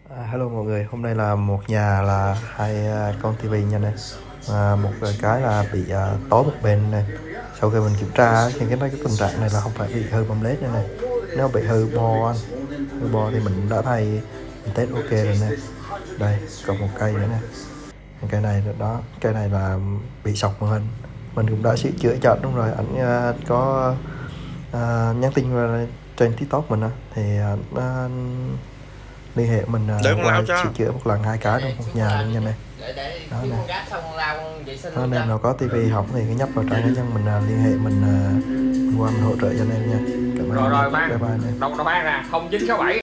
Hello mọi người, hôm nay là một nhà là hai con tivi nha này. Một cái là bị tối một bên này. Sau khi mình kiểm tra thì cái tình trạng này là không phải bị hư bấm led này này. Nếu bị hư bo hư bo thì mình đã thay, mình test ok rồi nè. Đây còn một cây nữa nè. Cây này đó, cây này là bị sọc màn hình. Mình cũng đã sửa chữa cho đúng rồi, ảnh có nhắn tin vào trên TikTok mình thì liên hệ mình qua sửa chữa một lần hai cái luôn, một nhà luôn nha này. Đó nè, anh em nào có tivi hỏng thì cứ nhấp vào trang cá nhân mình liên hệ mình qua mình hỗ trợ cho anh em nha. Cảm ơn. Rồi Bye bye. đâu ra 0967